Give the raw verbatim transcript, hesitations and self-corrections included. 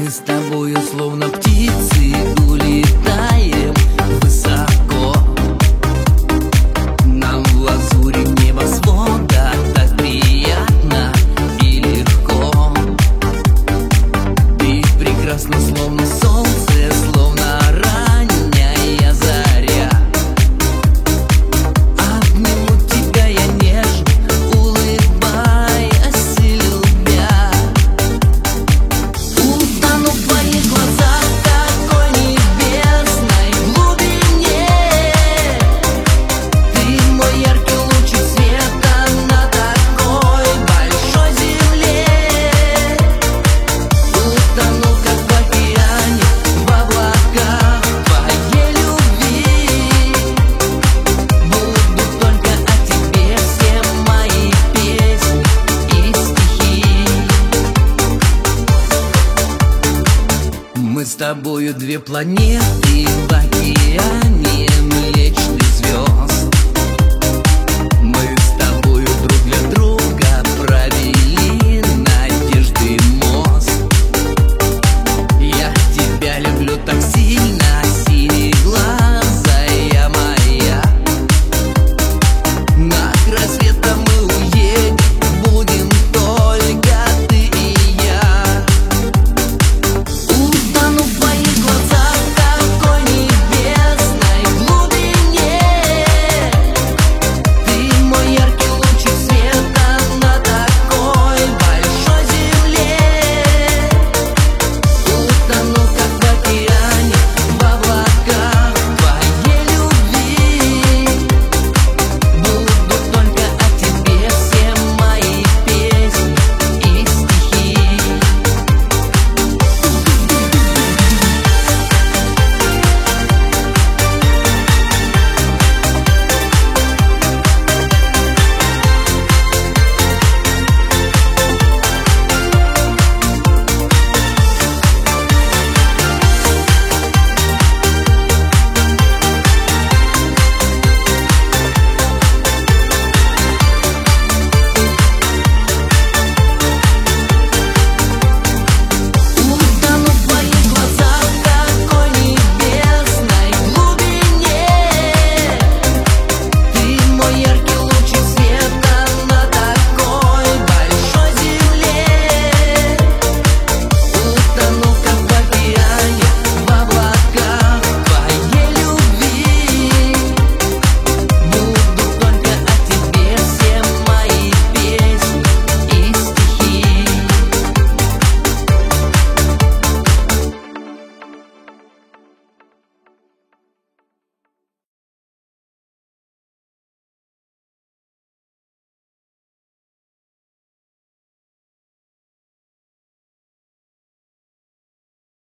Мы с тобою словно птицы улетаем высоко. Нам в лазуре небосвода так приятно и легко. Ты прекрасна, словно солнце, словно ранняя заря. Обниму тебя я нежно, улыбаясь и любя. Утону в твоих глазах, такой небесной глубине. Ты мой яркий лучик света на такой большой земле. Утону, как в океане, в облаках твоей любви. Буду только о тебе все мои песни и стихи. Мы с тобою две планеты в океане.